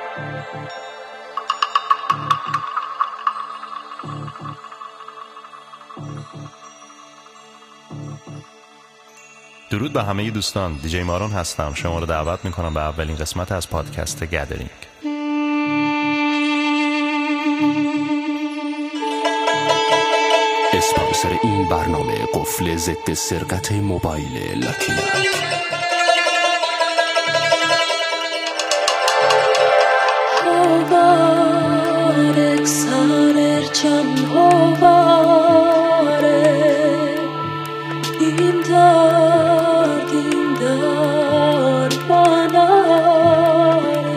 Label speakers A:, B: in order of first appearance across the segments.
A: درود به همه دوستان، دیجی مارون هستم. شما رو دعوت میکنم به اولین قسمت از پادکست گدرینگ.
B: اسپانسر این برنامه قفل ضد سرقت موبایل لاتینک.
C: Hovarek saner can hovarek dimdar banarek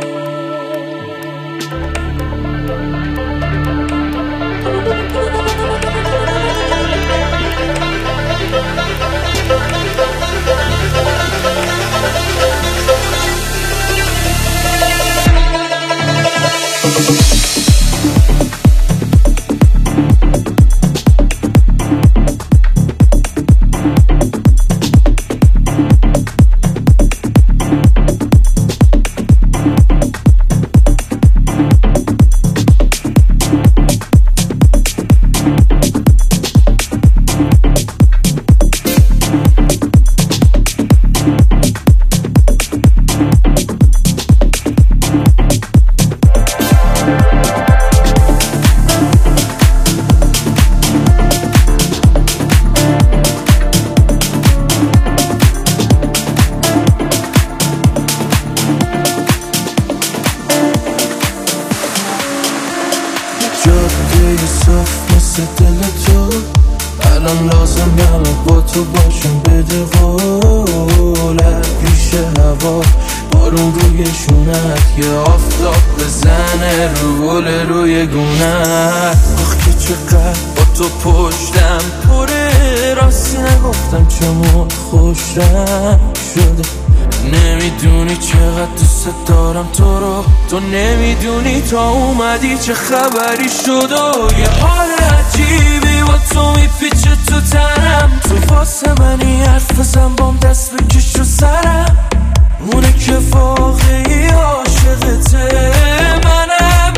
D: دل تو الان لازم نمه با تو باشم بده قوله پیش هوا بارون روی شونت یه آفتاب بزنه رو گل روی گونت آخ که چقدر با تو پشتم پره راستی نگفتم چمون خوشم شده نمیدونی چقدر دوست دارم تو رو تو نمیدونی تا اومدی چه خبری شد و یه حال عجیبی با تو میپیچه تو تنم تو واسه منی حرف بزن بام دست بکش رو سرم اونه که واقعی عاشقته منم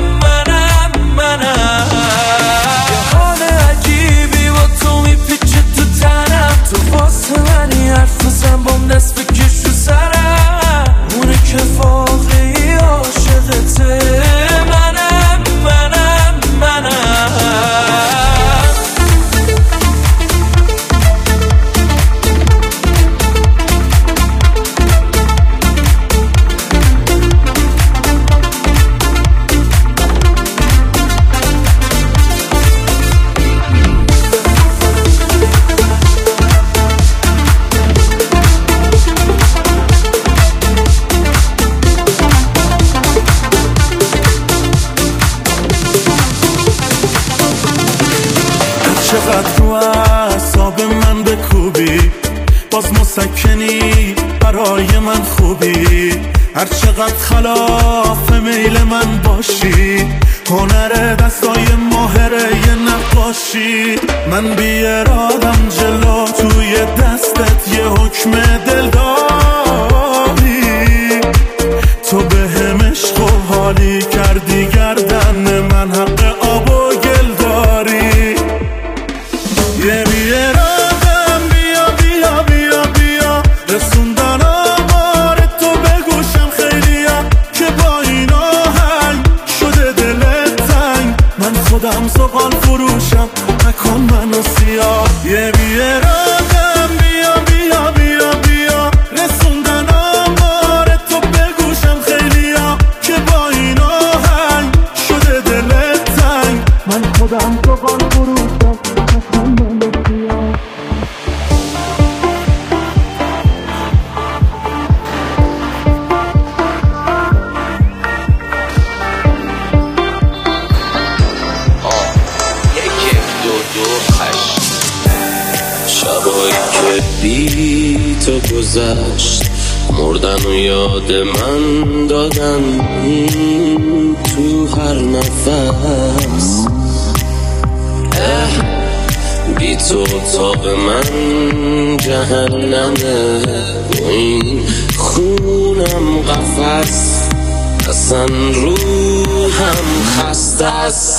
D: یه حال عجیبی با تو میپیچه تو تنم تو واسه منی حرف بزن بام دست بکش رو سرم اونه که واقعی عاشقته منم چقدر رو اعصاب من بکوبی باز مسکنی برای من خوبی هر چقدر خلاف میل من باشی هنر دستای ماهره یه نقاشی من بی ارادم جلو توی دستت یه حکم دل داری تو به هم عشق و حالی کردی گردن من حق آب و گل داری یه بیرادم بیا رسوندن آمار تو بگوشم خیلیا که با این آهنگ شده دلت تنگ من خودم زغال فروشم نکن منو سیاه یه بیرادم بیا رسوندن آمار تو بگوشم خیلیا که با این آهنگ شده دلت تنگ من خودم زغال فروشم نکن منو سیاه
E: شبایی که بی تو گذشت مردن و یاد من دادن تو هر نفس بی تو اتاق من جهنمه و این خونم قفس از اصلا روحم خسته است.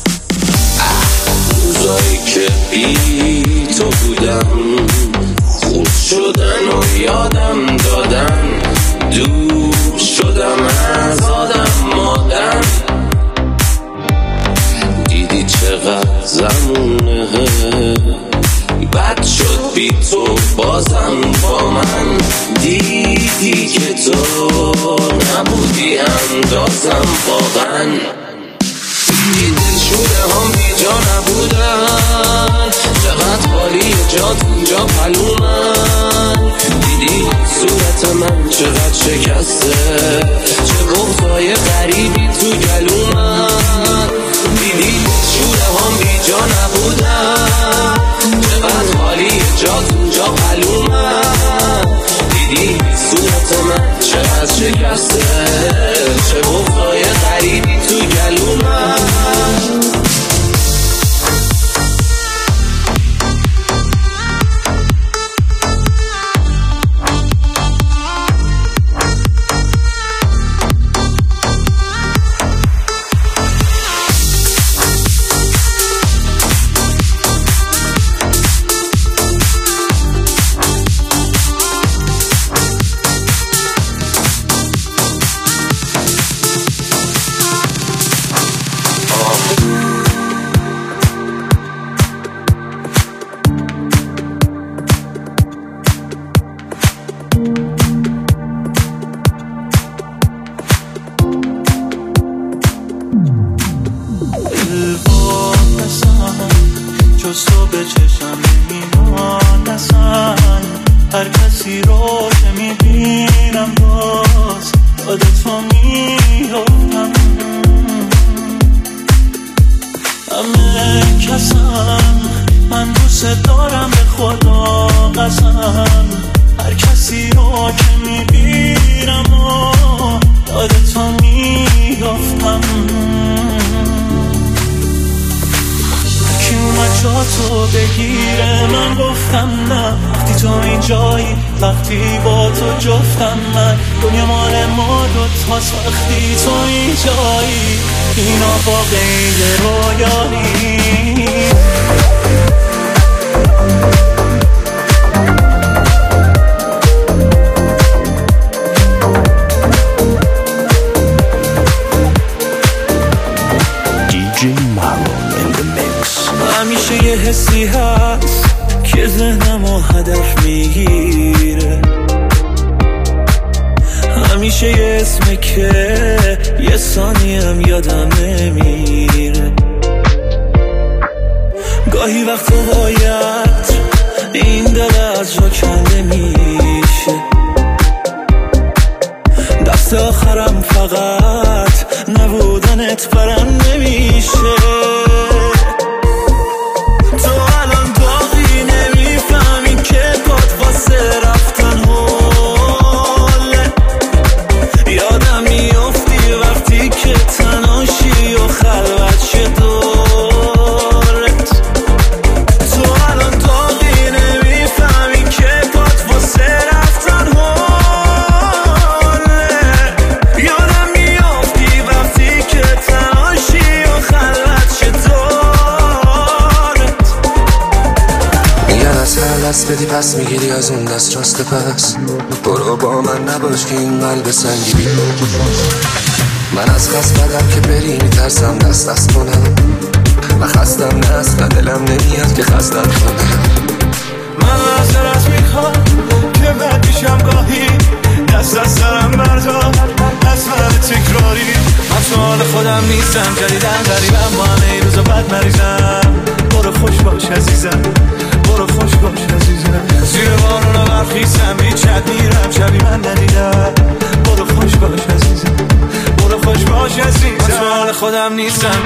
E: روزایی که بی تو بودم خود شدن و یادم دادن، دور شدم از آدم مادم. دیدی چقدر زمونه بد شد بی تو بازم با من، دیدی که تو نبودی اندازم واقعا. دیدی دلشوره هم بی جا نبودن، چقدر خالی جات اونجا پلومن. دیدی صورت من چقدر شکسته، چه بغضای غریبی تو گلومن. دیدی دلشوره هم بی جا نبودن، چقدر خالی جات اونجا پلومن. دیدی صورت من چقدر شکسته، چه بغضای غریبی تو گلومن.
D: جز تو به چشم نمیمان اصلا، هر کسی رو که میبینم باز یاد تو میافتم. همه کسم من دوست دارم به خدا قسم، هر کسی رو که میبینم یاد تو میافتم. کی اومد جا تو بگیره، من گفتم نه. وقتی تو اینجایی، وقتی با تو جفتم، من دنیا مال ما دوتاست. وقتی تو اینجایی، اینا واقعی رویا نیست. همیشه یه حسی هست که ذهنمو هدف میگیره، همیشه یه اسمه که یه ثانیم یادم نمیره. گاهی وقتا باید این دل از جا کنده میشه، دست آخرم فقط نبودنت برم نمیشه.
F: بدی پس میگیری از اون دست راست پس، برو با من نباش که این قلب سنگی بی. من از خست بدم که بری میترسم دست کنم، و خستم نه اصلا دلم نمیاد که خستم کنم.
D: من از درست میخوام که بد میشم گاهی، دست از سرم بردار از من تکراری. من سوال خودم نیستم، جدیدن غریبم، با همه روزا بد مریضم. برو خوش باش عزیزم، برو خوش باش عزیزم. زیر بارون برخیستم، بیچت میرم شبی من ندیدم. برو خوش باش عزیزم، برو خوش باش عزیزم. من سوال خودم نیستم.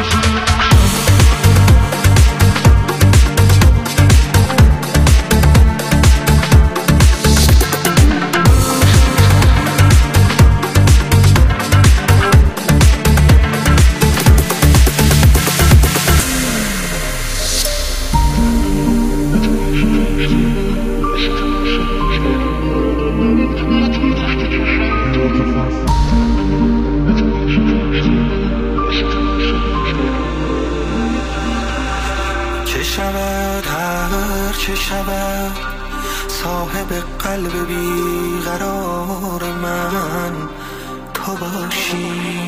F: صاحب قلب بیقرار من تو باشی.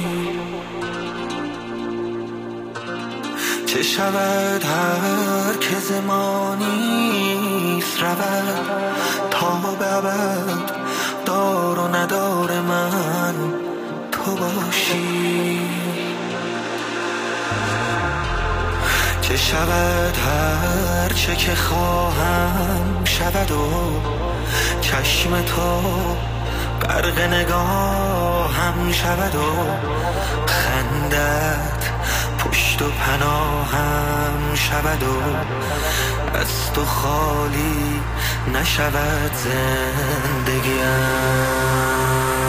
F: چه شود هر که زمانیست رود تا به ابد دار و ندار من تو باشی. چه شود هر چه که خواهم شود و چشم تو غرق نگاهم شود و خندت پشت و پناهم شود و از تو خالی نشود زندگیم.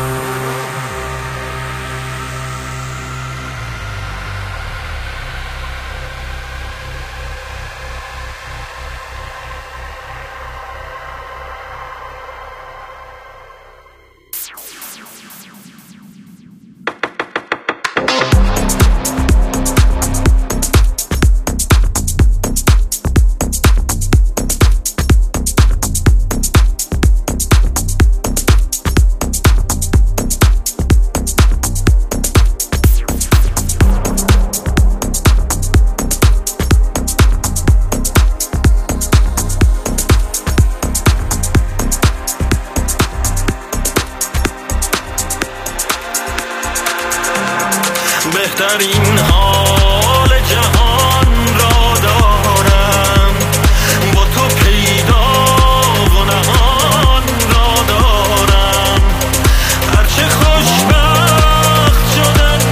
F: بهترین حال جهان را دارم، با تو پیدا و نهان را دارم. هرچه خوشبخت شدن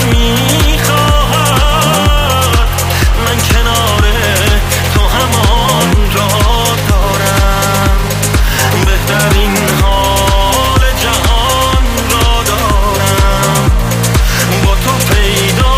F: میخواهد من کنار تو همان را دارم. بهترین حال جهان را دارم، با تو پیدا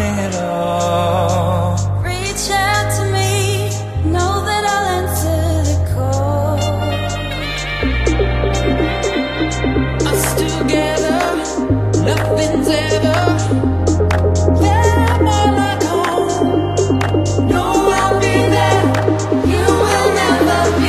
D: it all.
C: Reach out to me, know that I'll answer the call. Us together, nothing's ever. Yeah, more like home. No, I'll be there. You will never be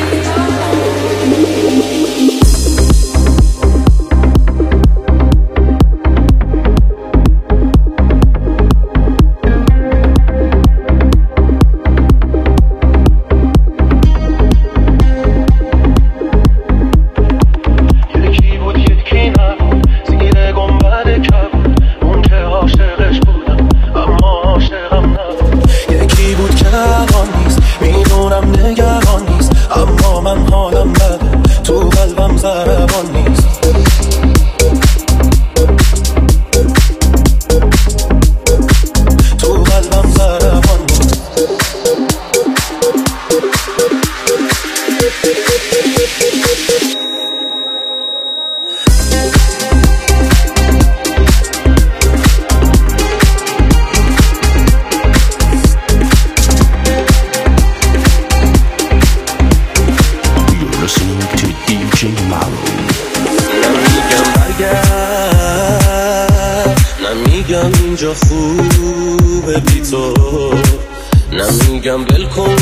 E: اینجا خوبه بی تو، نمیگم بلکن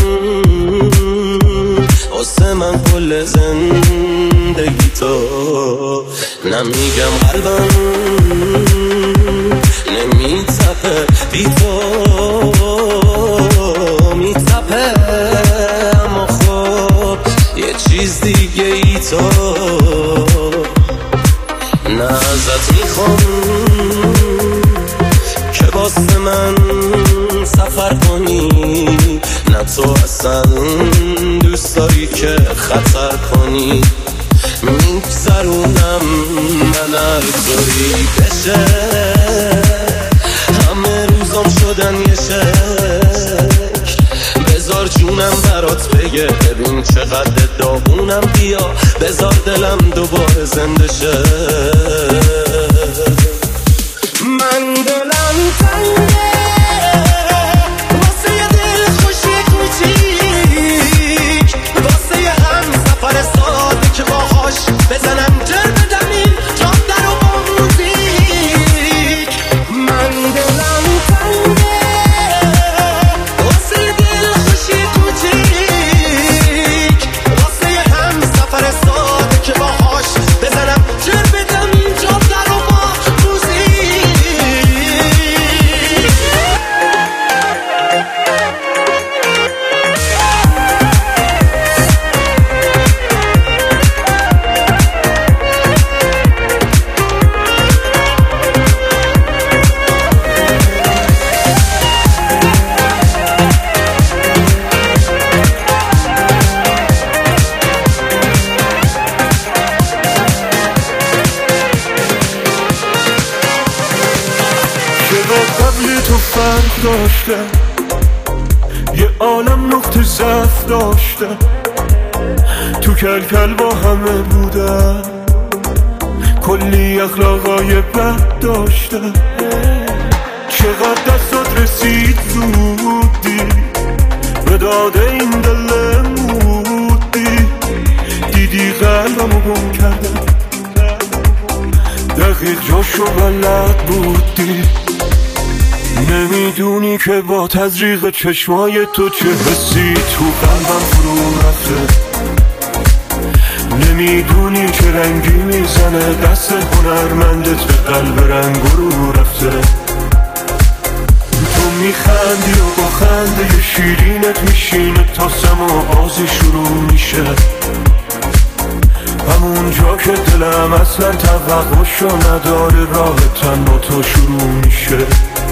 E: واسه من کل زندگی تو، نمیگم قلبم نمیتپه بی تو میتپه، اما خب یه چیز دیگه ای تو، نه ازت میخوام که واسه من سفر کنی، نه تو اصلا دوست داری که خطر کنی، میگذرونم من هر طوری بشه، همه روزام شدن یه شکل، بذار جونم برات بگه ببین چقدر داغونم، بیا بذار دلم دوباره زنده شه، من دلم تنگه واسه یه دل خوشی کوچیک، واسه یه هم سفر ساده که باهاش بزنم جر بدم این جام در و با موزیک، من دلم تنگه واسه یه دل خوشی کوچیک، واسه یه هم سفر ساده که باهاش بزنم جر بدم این جام در و با
D: قبل تو فرق داشته، یه عالم نقطه ضعف داشته، تو کلکل با همه بودن، کلی اخلاقای بد داشته، چقدر دستات رسید زودی به داده این دل مودی، دیدی قلبمو گم کردم، دقیق جاشو بلد بودی، نمیدونی که با تزریق چشمای تو چه حسی تو قلبم فرو رفته، نمیدونی که رنگی میزنه دست هنرمندت به قلب رنگ رو رفته، تو میخندی و با خنده شیرینت میشینه تا سما بازی شروع میشه، همون جا که دلم اصلا توقعشو نداره راه تنها تو شروع میشه.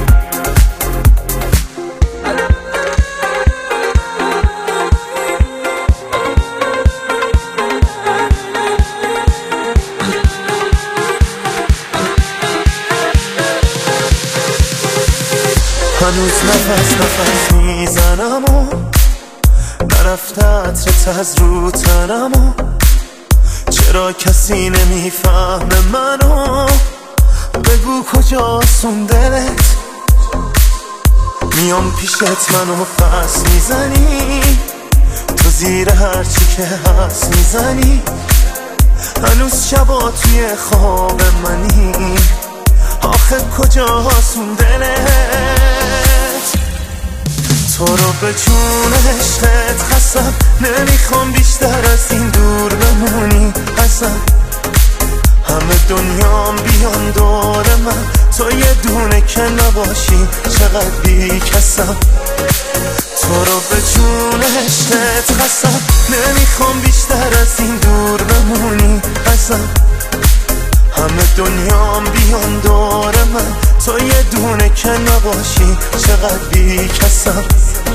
G: هنوز نفس میزنم و نرفته عطرت از رو تنم و چرا کسی نمیفهمه منو، بگو کجاست اون دلت، میام پیشت منو پس میزنی، تو زیر هرچی که هست میزنی، هنوز شبا توی خواب منی، آخه کجاست اون دلت؟ تو رو به جون عشقت خستم، نمیخوام بیشتر از این دور بمونی ازم. همه دنیام بیان دور من، تو یه دونه که نباشی چقدر بی کسم. تو رو به جون عشقت خستم، نمیخوام بیشتر از این دور بمونی ازم. همه دنیام بیان دور من، تو یه دونه که نباشی چقدر بی کسم.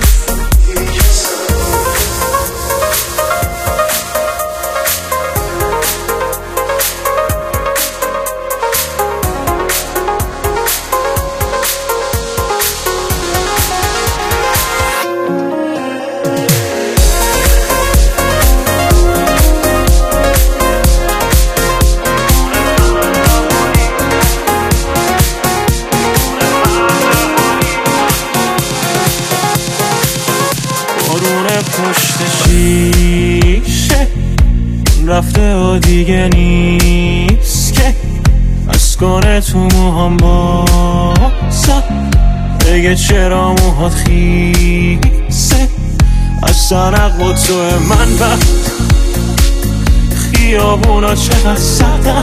D: پشت شیشه رفته و دیگه نیست که از کنه تو موهام باسم، بگه چرا موهات خیسه از تنق و تو من و خیابونا چقدر سردم،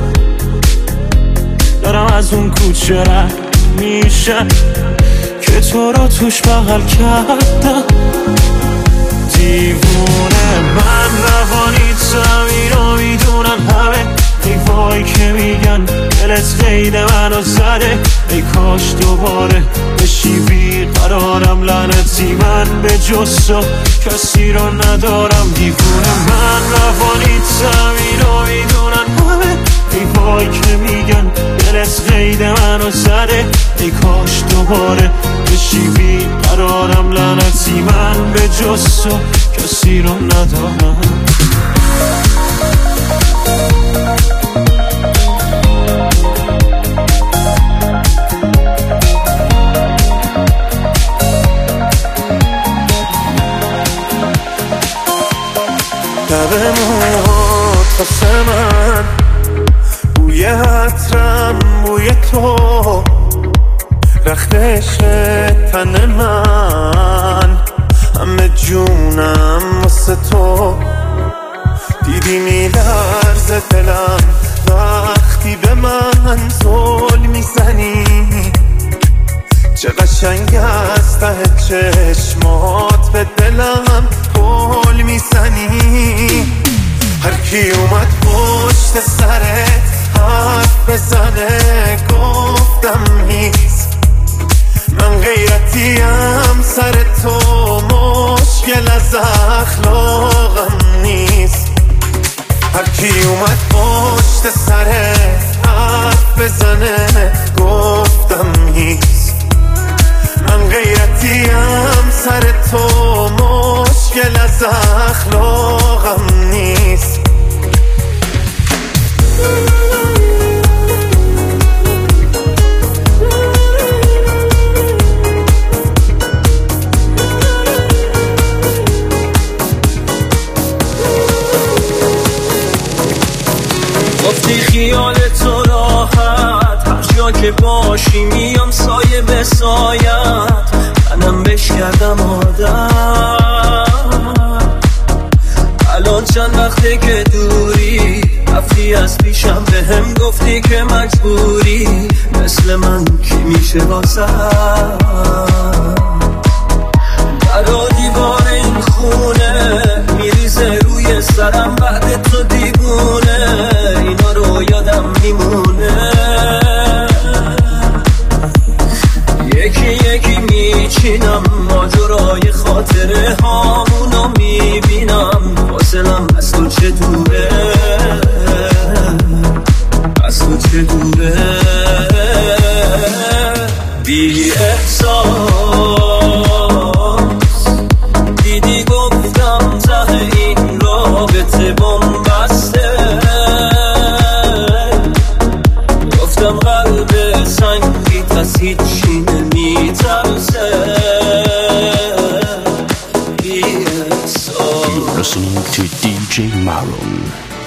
D: دارم از اون کوچه رد میشه که تو رو توش بغل کردم. دیوونه من روانی زمین رو میدونن همه، ای وای که میگن دلت قید منو زده، ای کاش دوباره بشی بیقرارم. لعنتی من به جز تو کسی رو ندارم. دیوونه من روانی زمین رو میدونن همه، ای وای که میگن دلت قید منو زده، ای کاش دوباره بشی بیقرارم. لعنتی من به جز تو کسی رو ندارم.
G: لبه موهات واسه من، بوی عطرم بوی تو، رخت عشق تن من، همه جونم واسه تو. دیدی میلرزه دلم وقتی به من زل میزنی، چه قشنگ از ته چشمات به دلم پل میزنی. هر کی اومد پشت سرت حرف بزنه گفتم نیست، من غیرتیم سر تو مشکل از اخلاقم نیست. هر کی اومد پشت سرت حرف بزنه گفتم نیست، من غیرتیم سر تو مشکل از اخلاقم نیست.
H: گفتی خیال تو راحت، هر جا که باشی میام سایه به سایت، منم بهش کردم عادت. الان چند وقته که دوری، رفتی از پیشم به هم گفتی که مجبوری، مثل من کی میشه واسه درا دیوار این خونه میریزه روی سرم بعد تو دیوونه، اینا رو یادم میمونه. یکی یکی میچینم ماجرای خاطره هامونو میبینم، فاصلم از تو چه دوره، از تو چه دوره. بی احساس دیدی گفتم ته این رابطه بمبسته، گفتم قلب سنگی از هیچی نمیترسه.
B: دیجی مارون.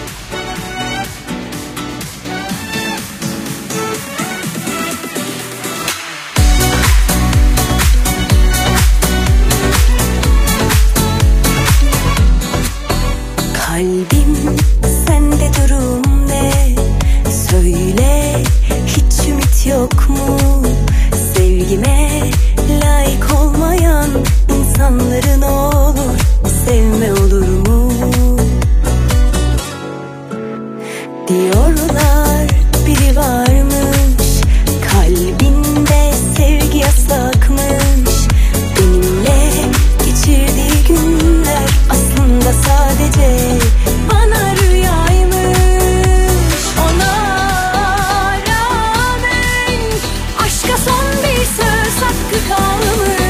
C: Kalbim sende durum ne? Söyle hiç ümit yok mu? Sevgime layık olmayan insanların olur, sevme olur mu? Diyorlar biri varmış, kalbinde sevgi yasakmış. Benimle geçirdiği günler aslında sadece bana rüyaymış. Ona rağmen aşka son bir söz hakkı kalmış.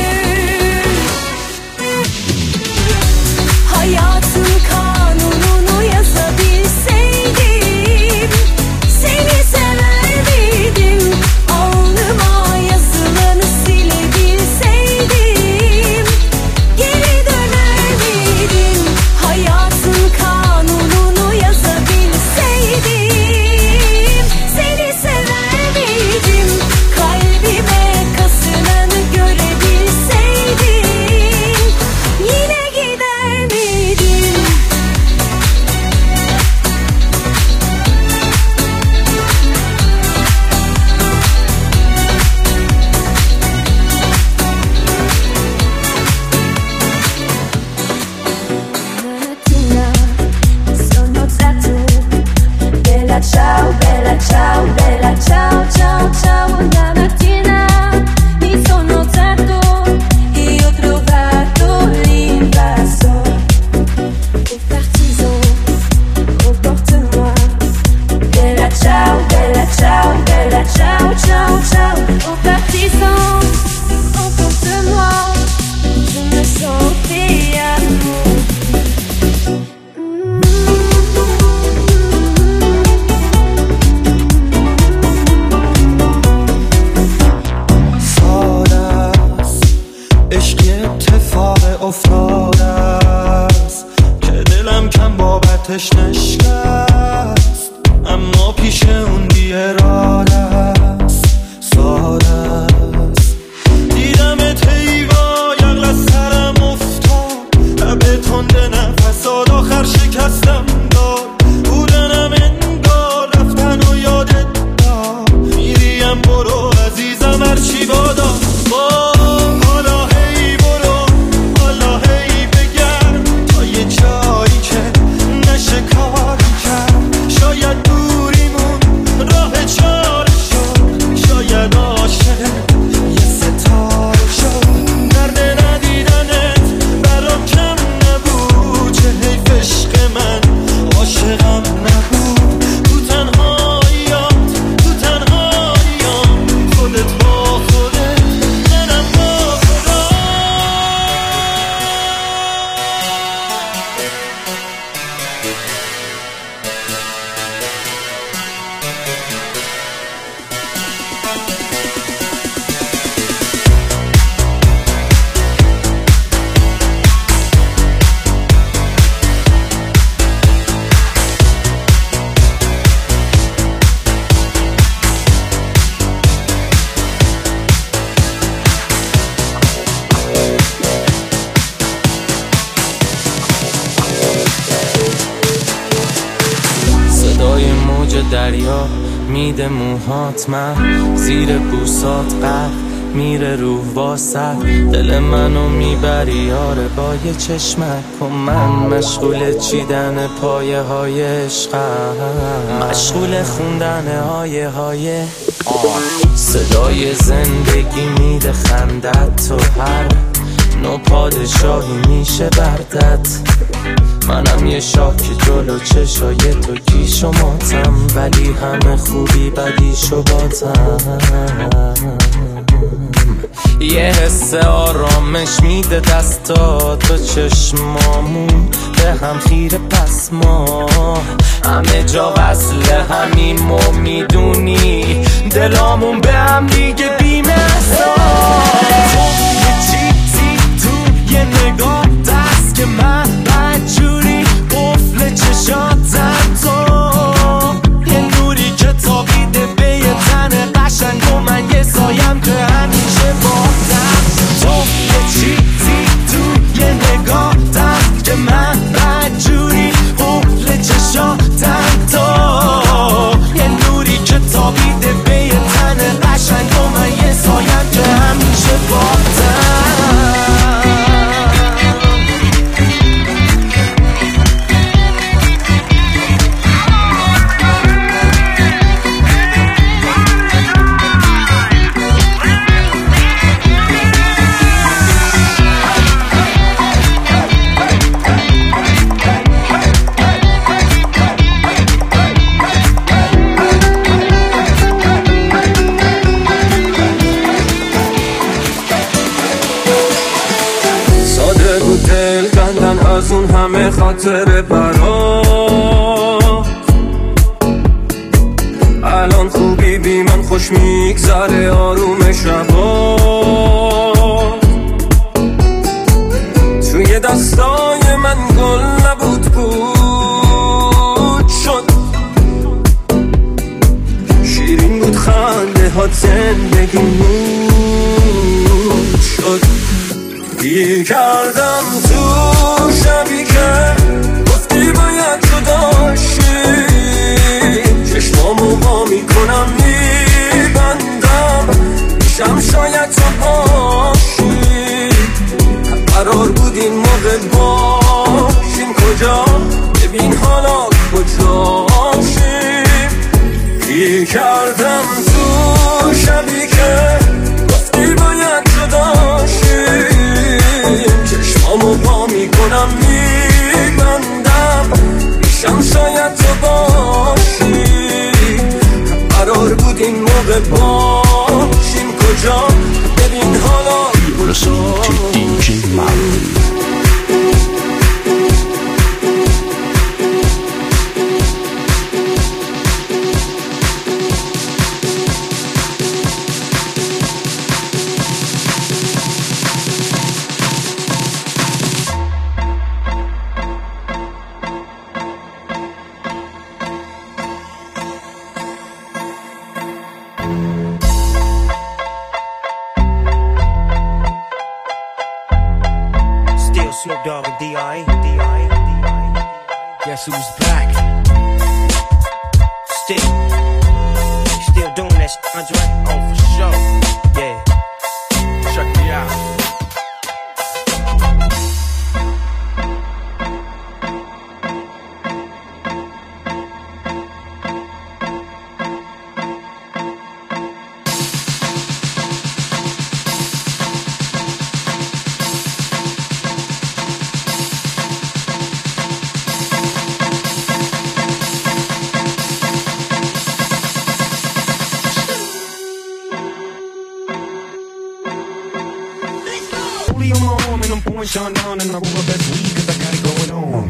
C: Hayatın kanununu yazabilseydim seni sever miydim? Alnıma yazılanı silebilseydim geri döner miydim? Hayatın kanununu yazabilseydim seni sever miydim? Kalbime kazınanı görebilseydim yine gider miydim? Sono stato bella ciao, bella ciao, bella ciao, ciao, ciao. Una mattina mi sono alzato e ho trovato l'invasor. Oh partisan, comporte-moi. Bella ciao, bella ciao, bella ciao, ciao, ciao. Oh partisan, comporte-moi. Je me sens fait amour.
G: اتفاق افتاده است که دلم کم بابتش نشکست، اما پیش اون بی اراده است، ساده است. دیدمت حیوا یقل از سرم افتاد، لب تنده نفسات آخر شکستم داد. بودنم انگار رفتن و یادت داد، میریم برو عزیزم هرچی بادا.
D: دریا میده موهات، من زیر بوسات غرق میره روح واسه. دل منو میبری یاره با یه چشمک و من مشغول چیدن پایه های عشقم، مشغول خوندن آیه های صدای زندگی میده خندت. تو هر نوع پادشاهی میشه بردت، منم یه شاه که جلو چشای تو کیش و ماتم، ولی همه خوبی بدیش و باتم. یه حس آرامش میده دستات و چشمامون به هم خیره، پس ما همه جا وصل همیم و میدونی دلامون به هم دیگه بی‌مثال. یه چیزی تو یه نگاه دست که من بدجوری
H: دل کندن از اون همه خاطر برات. الان خوبی بی من خوش میگذره آروم شبات. توی دستای من گل نبود بود شد، شیرین بود خنده ها زندگی مود شد. گیر کردم تو شبی که گفتی باید جدا شی، چشمامو وا میکنم میبندم میشم شاید تو باشی. قرار بود این موقع باشیم کجا، ببین حالا کجاشیم. گیر کردم تو شبی که گفتی باید جدا شی، چشمامو وا میکنم میبندم میشم شاید تو باشی. قرار بود این موقع باشیم کجا، ببین حالا
I: Snoop Dogg and D.I. Guess who's back? Still doing that shit, Andre? Oh, for sure. Yeah. Check me out. On my arm and I'm pouring Sean down and I roll the best weed cause I got it going on.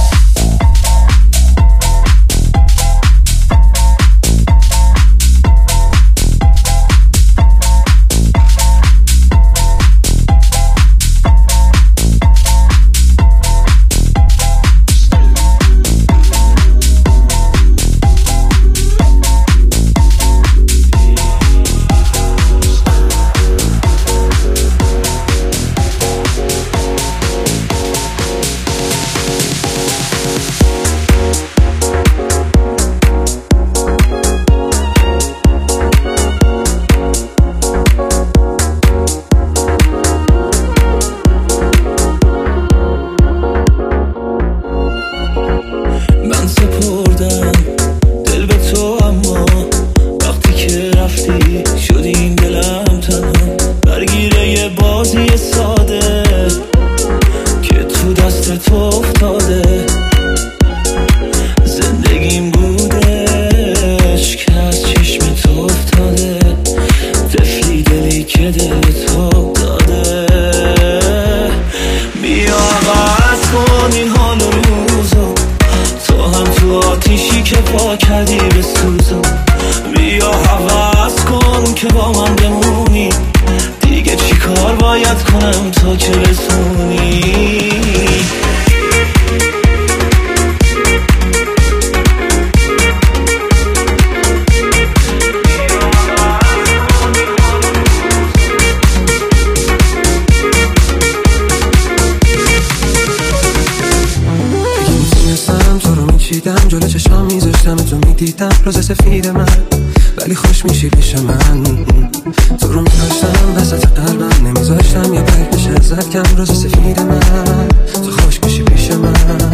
F: جلو چشام میذاشتم تو میدیدم روز سفید من، ولی خوش میشی پیش من. تو رو میداشتم وسط قلبم، نمیذاشتم یه برگ بشه ازت کم. روز سفید من، تو خوش میشی پیش من.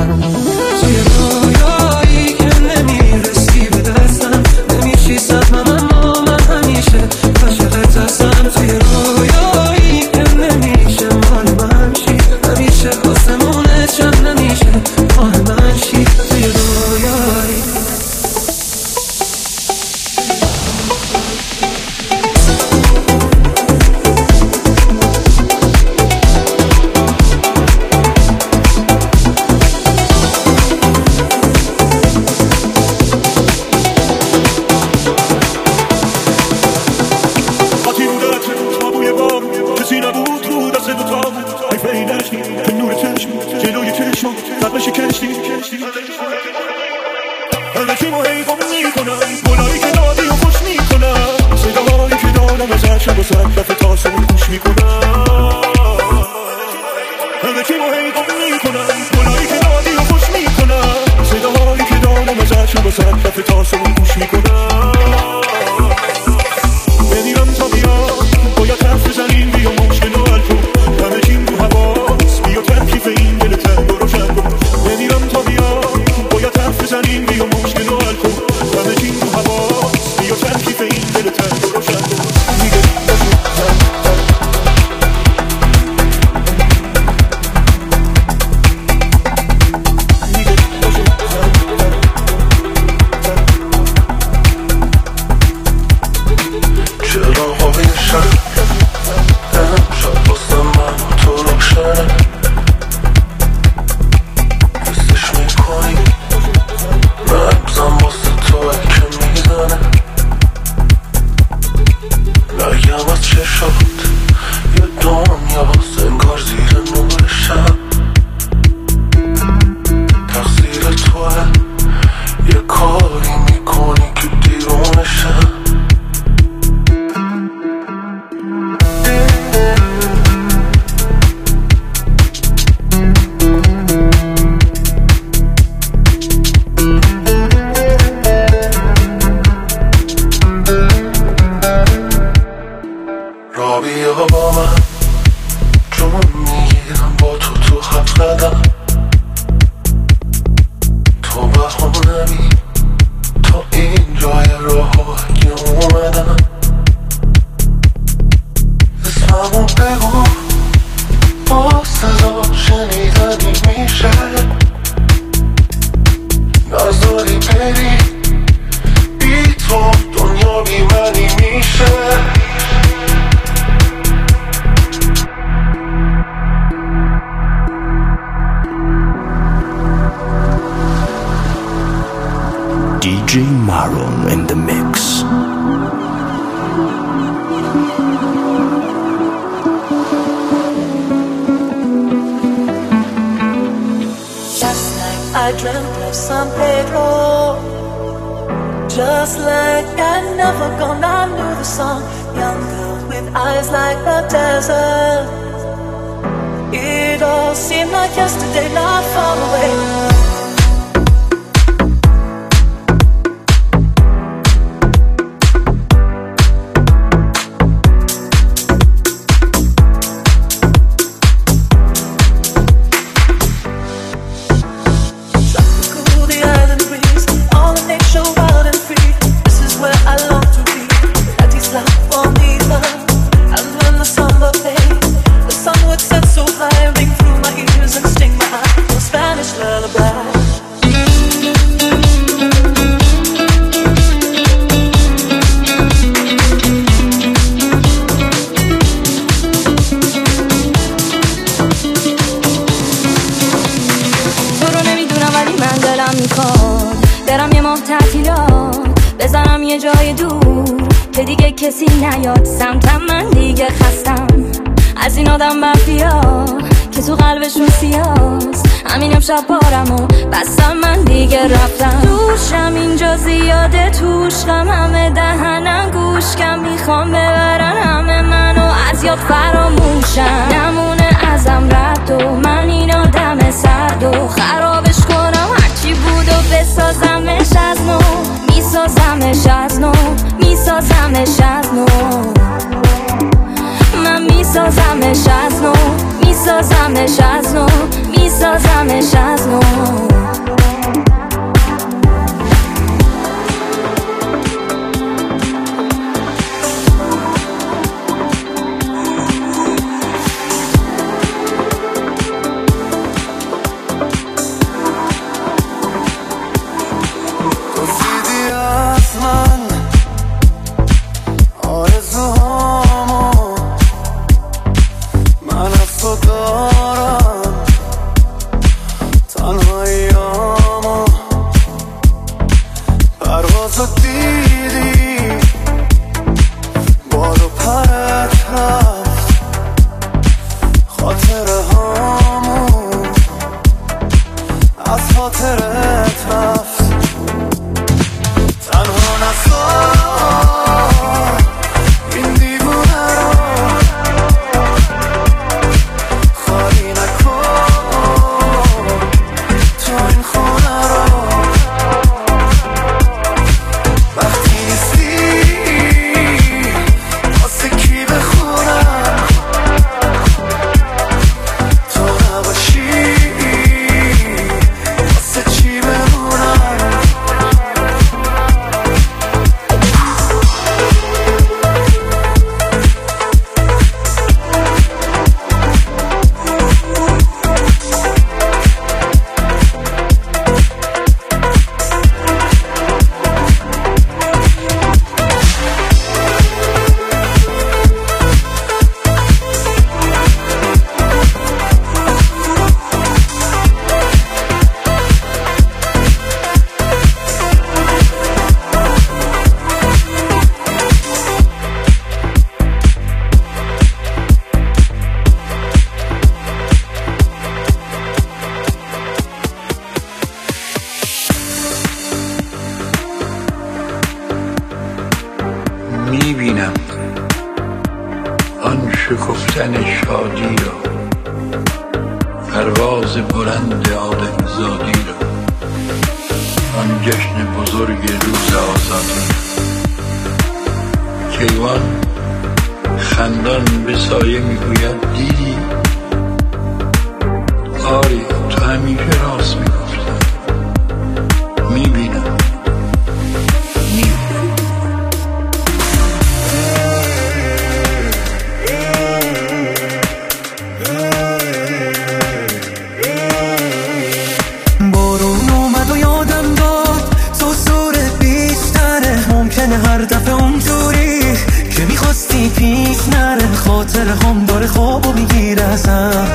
F: توی رویایی که نمیرسی به دستم، نمیشی سهمم اما من همیشه عاشقت هستم. توی رویایی که نمیشه مال من شی، همیشه آسمونت شم نمیشه ماه من شی. توی رویایی
G: گشتی به نور چشم جلوی چشم زقش کشتی الکی ما هی گم میکنم گلایی که دادی و خوش میکنم صداهایی که دادم از عشق و سر دفعه تاسمون گوش میکنم الکی ما هی گم میکنم گلایی که دادی و خوش میکنم صداهایی که دادم از عشق و سر دفعه تاسمون گوش میکنم بمیرم تا بیاد باید حرف بزنیم بیا مشکل و حل کن همه چیم تو حواس بیا ترکیف این دل تنگ و روشن کن بمیرم تا بیاد باید حرف بزنیم بیا مشکل و حل کن همه چیم تو حواس بیا ترکیف این دل تنگ و روشن کن
B: DJ Maron in the mix.
C: Just like I dreamt of San Pedro, just like I'd never gone, I knew the song. Young girl with eyes like the desert. It all seemed like yesterday, not far away.
J: کسی نیاد سمتم من دیگه خستم از این آدم مافیا که تو قلبشون سیاست همینم شب بارمو بستم من دیگه رفتم دوشم اینجا زیاده توش غم همه دهنم گوشکم میخوام ببرن همه منو از یاد فراموشم نمونه ازم رد و من این آدم سرد و خرابش کنم هرچی بود و بسازمش از نو میسازمش از نو میسازمش از نو من میسازمش از نو میسازمش از نو میسازمش از نو
G: تنهایی
K: شادی را، پرواز بلند آدمیزادی را، آن جشن بزرگ روز آزادی. کیوان خندان به سایه میگوید دیدی؟ آری تو همیشه راست میگفتی. میبینم
L: بارون اومد و یادم داد تو سوره بیشتره. ممکنه هر دفعه اونجوری که میخواستی پیش نره. خاطر هم داره خوابو میگیره ازم.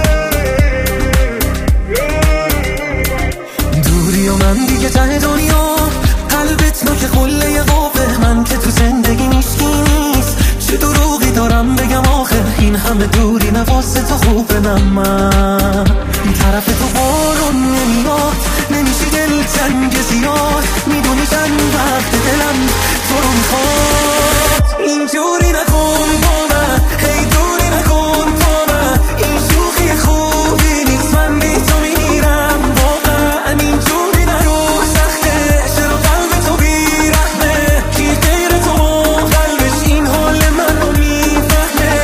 L: دوری و من دیگه ته دنیا، قلبت نوک قله قوه. من که تو زندگی میشکی نیست، چه دروغی دارم بگم آخه. این همه دوری نواسه تو خوبه. من طرف تو بارون نمیاد، نمیشی دل تنگ زیاد. میدونی چند وقت دلم تو رو میخواد. اینجوری نکن با من، هی دوری نکن با من. این شوخی خوبی نیست، من بی تو میرم واقعا. اینجوری نرو سخته، چرا قلب تو بیرحمه. کی غیر تو قلبش این حال من رو میفهمه.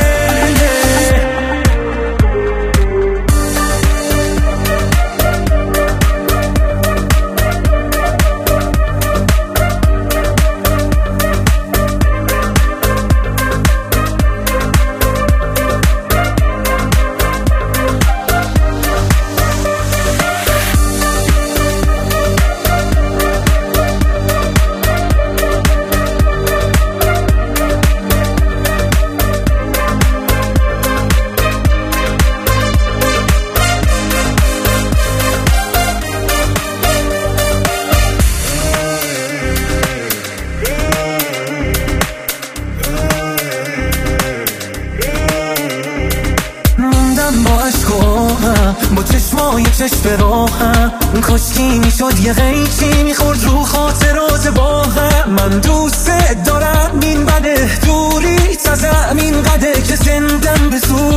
L: با چشمای چشم راهم، کاشکی میشد یه غیچی میخورد رو خاطرات باهم. من دوست دارم این بده، دوری تا زمین قده که زندم به زور